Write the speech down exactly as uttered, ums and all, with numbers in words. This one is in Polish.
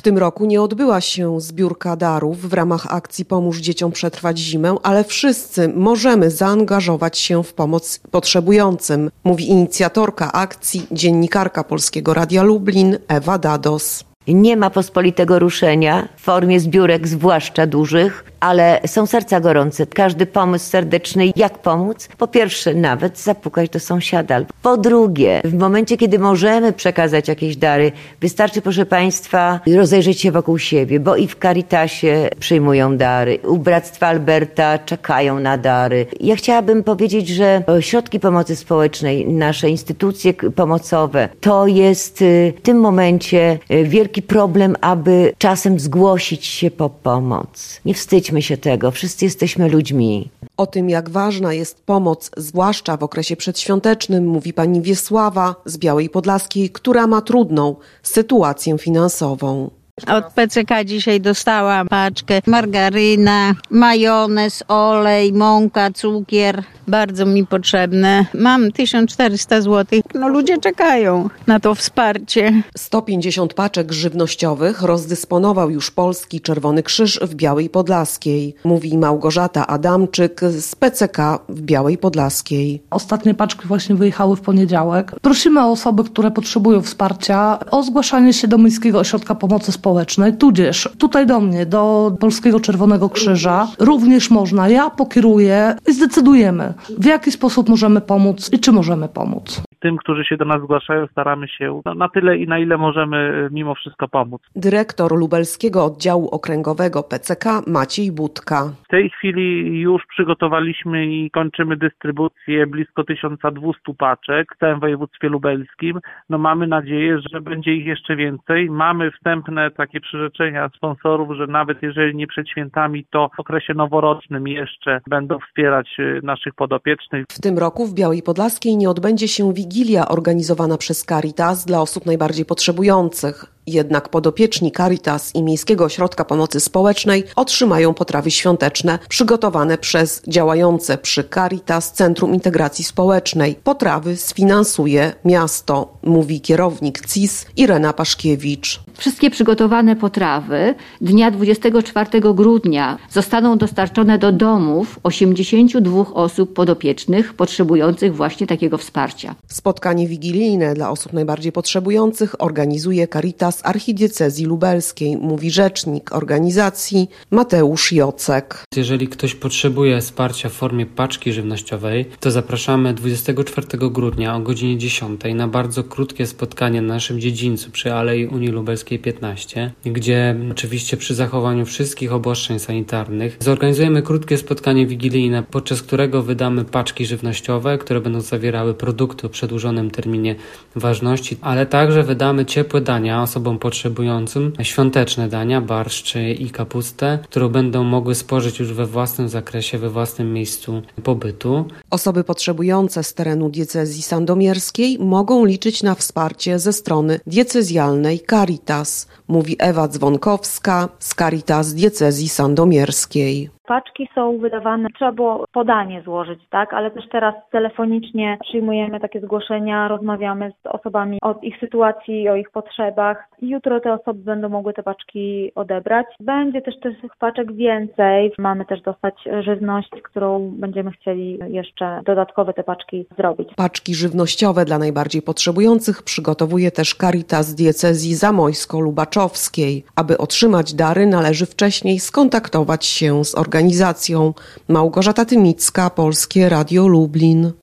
tym roku nie odbyła się zbiórka darów w ramach akcji Pomóż dzieciom przetrwać zimę, ale wszyscy możemy zaangażować się w pomoc potrzebującym, mówi inicjatorka akcji, dziennikarka Polskiego Radia Lublin Ewa Dados. Nie ma pospolitego ruszenia w formie zbiórek, zwłaszcza dużych, ale są serca gorące. Każdy pomysł serdeczny, jak pomóc? Po pierwsze, nawet zapukać do sąsiada. Po drugie, w momencie, kiedy możemy przekazać jakieś dary, wystarczy, proszę Państwa, rozejrzeć się wokół siebie, bo i w Caritasie przyjmują dary, u Bractwa Alberta czekają na dary. Ja chciałabym powiedzieć, że ośrodki pomocy społecznej, nasze instytucje pomocowe, to jest w tym momencie wielki problem, aby czasem zgłosić się po pomoc. Nie wstydźmy się tego, wszyscy jesteśmy ludźmi. O tym, jak ważna jest pomoc, zwłaszcza w okresie przedświątecznym, mówi pani Wiesława z Białej Podlaskiej, która ma trudną sytuację finansową. Od P C K dzisiaj dostałam paczkę margaryna, majonez, olej, mąka, cukier. Bardzo mi potrzebne. Mam tysiąc czterysta złotych. No ludzie czekają na to wsparcie. sto pięćdziesiąt paczek żywnościowych rozdysponował już Polski Czerwony Krzyż w Białej Podlaskiej, mówi Małgorzata Adamczyk z P C K w Białej Podlaskiej. Ostatnie paczki właśnie wyjechały w poniedziałek. Prosimy o osoby, które potrzebują wsparcia, o zgłaszanie się do Miejskiego Ośrodka Pomocy Społecznej, tudzież tutaj do mnie, do Polskiego Czerwonego Krzyża. Również można, ja pokieruję i zdecydujemy, w jaki sposób możemy pomóc i czy możemy pomóc. Tym, którzy się do nas zgłaszają, staramy się na tyle i na ile możemy mimo wszystko pomóc. Dyrektor lubelskiego oddziału okręgowego P C K Maciej Budka. W tej chwili już przygotowaliśmy i kończymy dystrybucję blisko tysiąc dwieście paczek w całym województwie lubelskim. No mamy nadzieję, że będzie ich jeszcze więcej. Mamy wstępne takie przyrzeczenia sponsorów, że nawet jeżeli nie przed świętami, to w okresie noworocznym jeszcze będą wspierać naszych podopiecznych. W tym roku w Białej Podlaskiej nie odbędzie się Wigilia organizowana przez Caritas dla osób najbardziej potrzebujących. Jednak podopieczni Caritas i Miejskiego Ośrodka Pomocy Społecznej otrzymają potrawy świąteczne przygotowane przez działające przy Caritas Centrum Integracji Społecznej. Potrawy sfinansuje miasto, mówi kierownik C I S Irena Paszkiewicz. Wszystkie przygotowane potrawy dnia dwudziestego czwartego grudnia zostaną dostarczone do domów osiemdziesięciu dwóch osób podopiecznych potrzebujących właśnie takiego wsparcia. Spotkanie wigilijne dla osób najbardziej potrzebujących organizuje Caritas Archidiecezji Lubelskiej, mówi rzecznik organizacji Mateusz Jocek. Jeżeli ktoś potrzebuje wsparcia w formie paczki żywnościowej, to zapraszamy dwudziestego czwartego grudnia o godzinie dziesiątej na bardzo krótkie spotkanie na naszym dziedzińcu przy Alei Unii Lubelskiej piętnaście, gdzie oczywiście przy zachowaniu wszystkich obostrzeń sanitarnych zorganizujemy krótkie spotkanie wigilijne, podczas którego wydamy paczki żywnościowe, które będą zawierały produkty o przedłużonym terminie ważności, ale także wydamy ciepłe dania osobom potrzebującym, świąteczne dania, barszcz i kapustę, którą będą mogły spożyć już we własnym zakresie, we własnym miejscu pobytu. Osoby potrzebujące z terenu diecezji sandomierskiej mogą liczyć na wsparcie ze strony diecezjalnej Caritas, mówi Ewa Dzwonkowska z Caritas diecezji sandomierskiej. Paczki są wydawane, trzeba było podanie złożyć, tak, ale też teraz telefonicznie przyjmujemy takie zgłoszenia, rozmawiamy z osobami o ich sytuacji, o ich potrzebach i jutro te osoby będą mogły te paczki odebrać. Będzie też tych paczek więcej. Mamy też dostać żywność, którą będziemy chcieli jeszcze dodatkowe te paczki zrobić. Paczki żywnościowe dla najbardziej potrzebujących przygotowuje też Caritas diecezji zamojsko-lubaczowskiej. Aby otrzymać dary, należy wcześniej skontaktować się z organizacją. Małgorzata Tymicka, Polskie Radio Lublin.